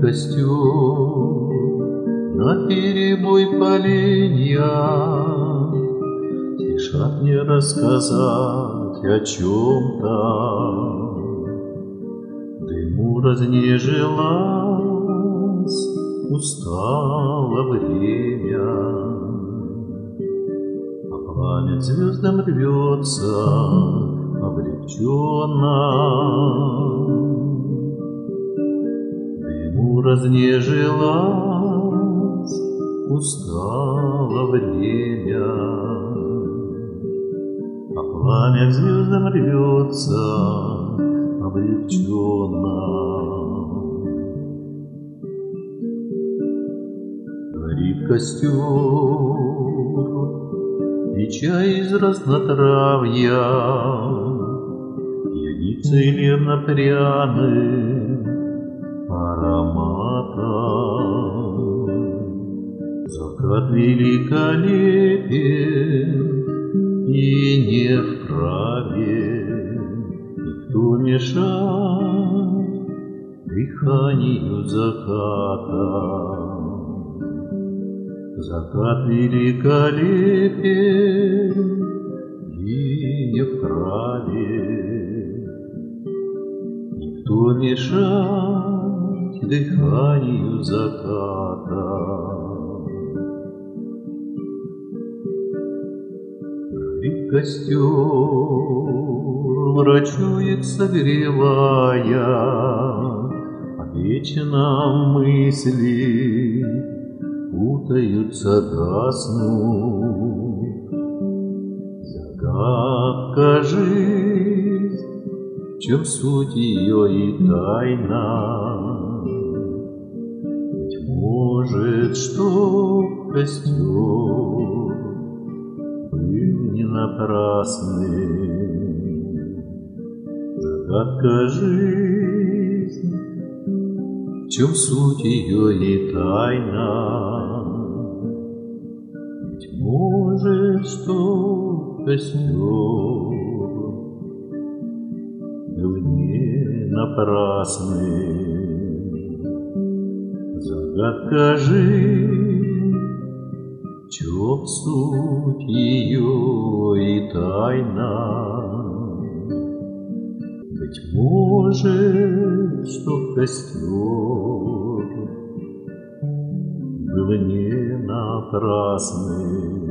костер, наперебой поленья спешат мне рассказать о чем-то. Дыму разнежилась, устало время, а пламя к звездам рвется облегченно. Дыму разнежилась, устало время, а пламя к звездам рвется облегченно. Горит костер, и чай из разнотравья пьянится и нервно-пряным ароматом. Закат великолепен и не вправе никто мешать дыханию заката. Закат великолепен и не вправе никто мешать дыханию заката. Горит костер, врачует, согревая, о вечном мысли путаются, гаснут. Загадка жизнь, в чем суть ее и тайна. Быть может, что костер был не напрасным. Загадка жизнь, в чем суть ее и тайна. Быть может, что костер был не напрасным. Загадка жизнь, в чем суть ее и тайна. Быть может, что костер был не напрасным.